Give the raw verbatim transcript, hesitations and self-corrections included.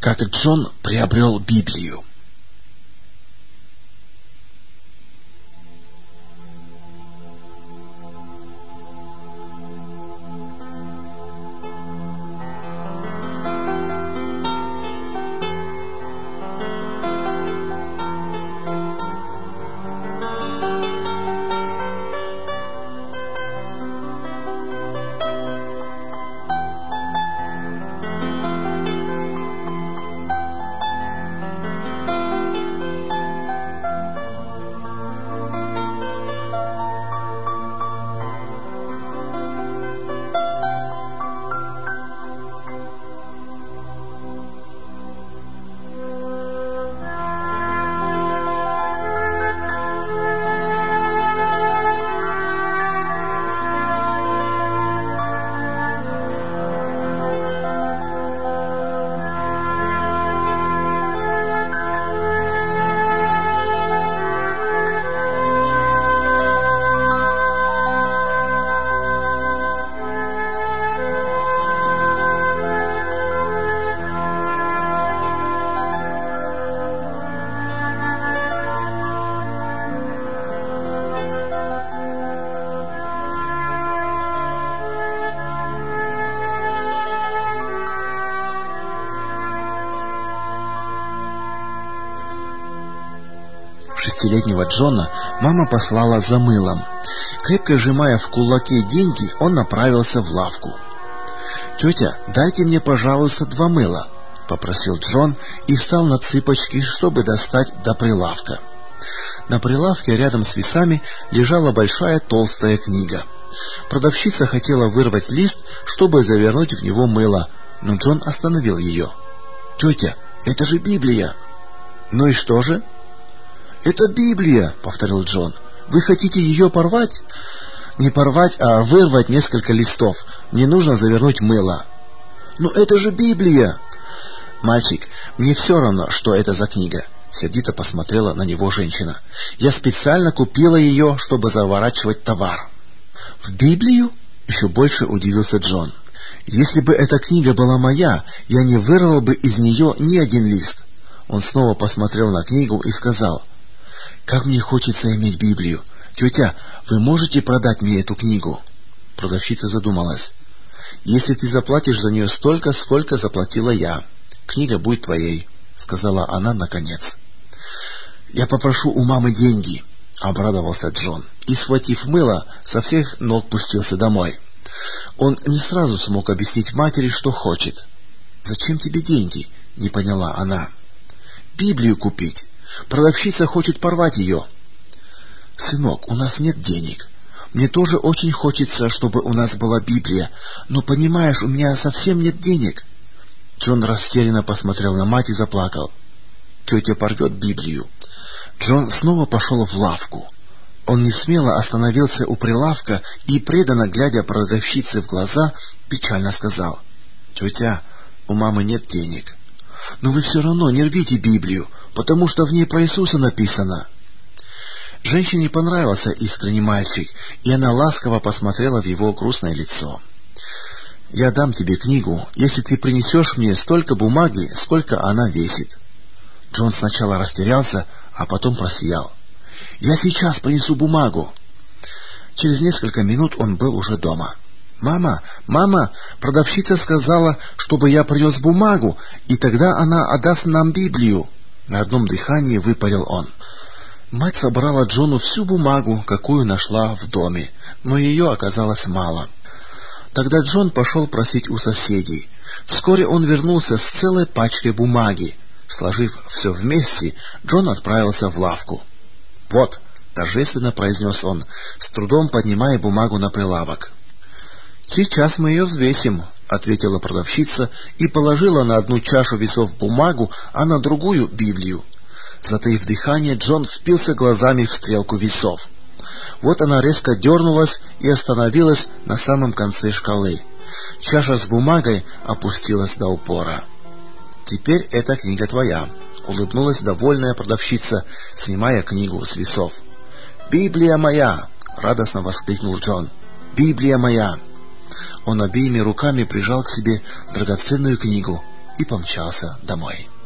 как Джон приобрел Библию. Шестилетнего Джона мама послала за мылом. Крепко сжимая в кулаке деньги, он направился в лавку. «Тетя, дайте мне, пожалуйста, два мыла», — попросил Джон и встал на цыпочки, чтобы достать до прилавка. На прилавке рядом с весами лежала большая толстая книга. Продавщица хотела вырвать лист, чтобы завернуть в него мыло, но Джон остановил ее. «Тетя, это же Библия!» «Ну и что же?» «Это Библия», — повторил Джон. «Вы хотите ее порвать?» «Не порвать, а вырвать несколько листов. Мне нужно завернуть мыло». «Но это же Библия!» «Мальчик, мне все равно, что это за книга», — сердито посмотрела на него женщина. «Я специально купила ее, чтобы заворачивать товар». «В Библию?» — еще больше удивился Джон. «Если бы эта книга была моя, я не вырвал бы из нее ни один лист». Он снова посмотрел на книгу и сказал: «Как мне хочется иметь Библию. Тетя, вы можете продать мне эту книгу?» Продавщица задумалась. «Если ты заплатишь за нее столько, сколько заплатила я, книга будет твоей», — сказала она наконец. «Я попрошу у мамы деньги», — обрадовался Джон, и, схватив мыло, со всех ног пустился домой. Он не сразу смог объяснить матери, что хочет. «Зачем тебе деньги?» — не поняла она. «Библию купить. Продавщица хочет порвать ее». «Сынок, у нас нет денег. Мне тоже очень хочется, чтобы у нас была Библия, но, понимаешь, у меня совсем нет денег». Джон растерянно посмотрел на мать и заплакал. «Тетя порвет Библию». Джон снова пошел в лавку. Он несмело остановился у прилавка и, преданно глядя продавщице в глаза, печально сказал: «Тетя, у мамы нет денег». «Но вы все равно не рвите Библию, потому что в ней про Иисуса написано». Женщине понравился искренний мальчик, и она ласково посмотрела в его грустное лицо. «Я дам тебе книгу, если ты принесешь мне столько бумаги, сколько она весит». Джон сначала растерялся, а потом просиял. «Я сейчас принесу бумагу». Через несколько минут он был уже дома. «Мама, мама, продавщица сказала, чтобы я принес бумагу, и тогда она отдаст нам Библию». На одном дыхании выпалил он. Мать собрала Джону всю бумагу, какую нашла в доме, но ее оказалось мало. Тогда Джон пошел просить у соседей. Вскоре он вернулся с целой пачкой бумаги. Сложив все вместе, Джон отправился в лавку. «Вот», — торжественно произнес он, с трудом поднимая бумагу на прилавок. «Сейчас мы ее взвесим», — ответила продавщица и положила на одну чашу весов бумагу, а на другую — Библию. Затаив дыхание, Джон впился глазами в стрелку весов. Вот она резко дернулась и остановилась на самом конце шкалы. Чаша с бумагой опустилась до упора. «Теперь эта книга твоя», — улыбнулась довольная продавщица, снимая книгу с весов. «Библия моя!» — радостно воскликнул Джон. «Библия моя!» Он обеими руками прижал к себе драгоценную книгу и помчался домой.